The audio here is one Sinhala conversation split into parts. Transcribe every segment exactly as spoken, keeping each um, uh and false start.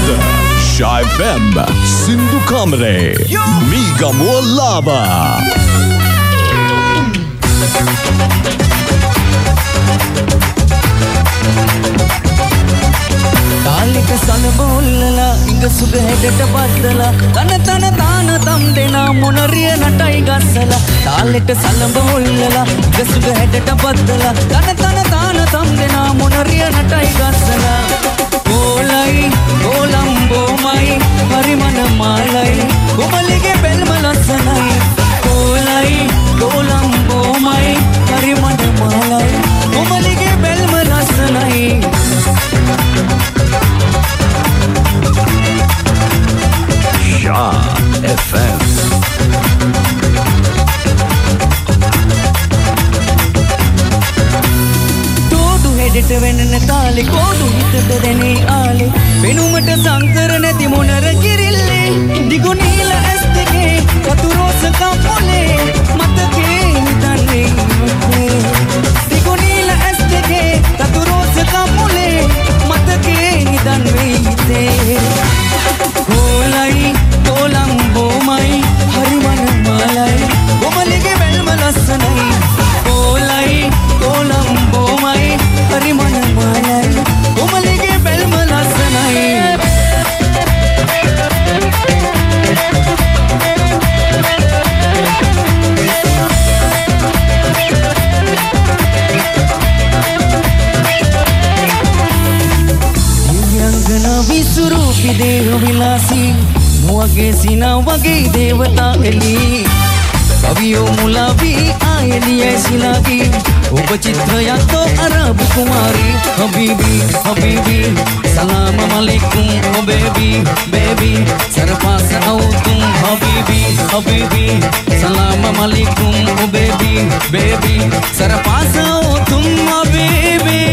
අද Shy F M සින්දු කාමරේ මීගමුව ලාබා තාලික සලබෝල්ලලා ඉඟ සුග හැඩට බද්දලා තන තන තාන තම් දෙනා මොනරිය නටයි ගස්සලා තාලෙට සලබෝල්ලලා ඉඟ සුග හැඩට බද්දලා තන තන තාන තම් දෙනා මොනරිය නටයි ගස්සලා කොලයි කොලම්බෝමයි පරිමන මාලයි කොමලිගේ බෙල්ම ලස්සනයි කොලයි කොලම්බෝමයි පරිමන මාලයි කොමලිගේ බෙල්ම ලස්සනයි Shy F M තෝඩු හෙඩට වෙනන තාලේ කෝඩු හිතට දැනේ ආලේ වෙනුමට සංකර නැති මොනර කිරිල්ලේ දිගු නීල ඇස් දෙකේ රතු රෝස කම්පොලේ මතකේ නිදන්නේ දිගු නීල ඇස් දෙකේ රතු රෝස කම්පොලේ මතකේ නිදන්නේ හිතේ කොලයි කොලම්බෝමයි හරිමන මාලයි කොමලිගේ බැල්ම ලස්සනයි කොලයි කොලම්බෝමයි හරිමන මාලයි කොමලිගේ බැල්ම ලස්සනයි දිව්‍යංගනා විසුරුපි දේව විලාසී මුවගේ සිනා වගේ දේවතා එලී කවියෝ මුලාවී ආයලියයි සිනාගී ඔබ චිත්‍රයක් තෝ අරබු කුමාරී හබීබී හබීබී සලාම මලිකුම් ඔ බේබී බේබී සරපාස අවුතුම් හබීබී හබීබී සලාම මලිකුම් ඔ බේබී බේබී සරපාස අවුතුම් හබීබී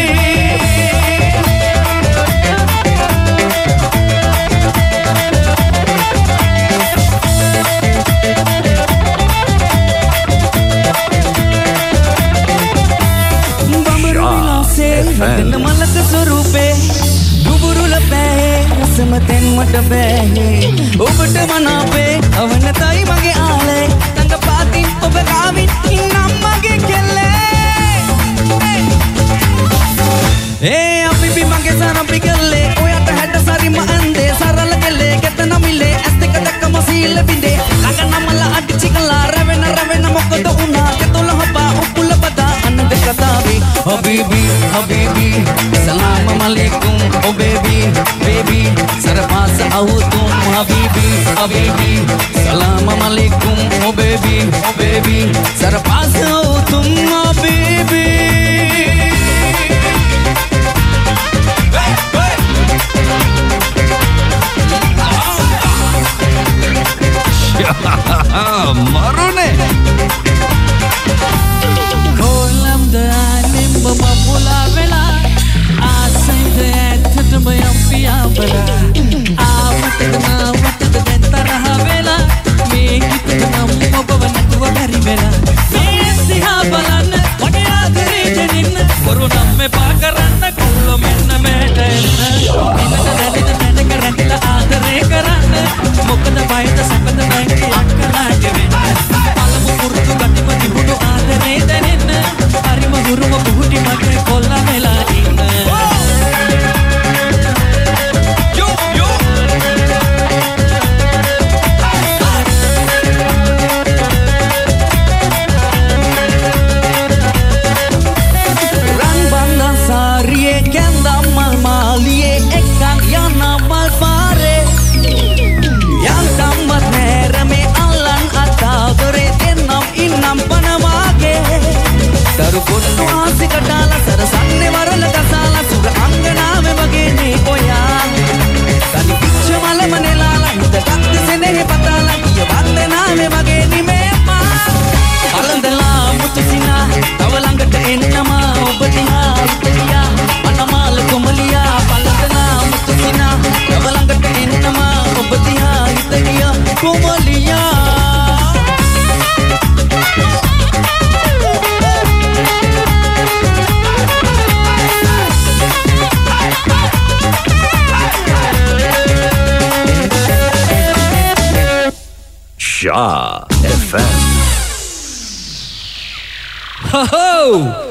මලක ස්වරූපේ දුබුරුල බෑ රසමතෙන් මට බෑ ඔබට මනාපේ අවනතයි මගේ ආලේ තංග පාතින් ඔබ කාවින් ඉන්නම් මගේ කෙල්ලේ ඒ අපිපි මගේ සරම්පි කෙල්ලේ ඔයට හැට සරිම අන්දේ සරල කෙල්ලේ ගෙතන මිලේ ඇස් දෙක දැක්කම සීල බින්දේ ළඟනමල අඩිචි කලා රැවෙන රැවෙන මොකද උනා කෙතොල හොපා උපුල බදා අන්න දෙක තාවේ Habibi, Habibi, Salam alaikum, oh baby, baby, Sarapasa autum, Habibi, Habibi, Salam alaikum, oh baby, oh baby, Sarapasa autum, Habibi. Hey, hey. Marone. Kolam da Mamula vela, asay de athat mayampiya bala. Avat na vat de tara vela, me kitna mabwan tuwa Sha F M. Ho ho!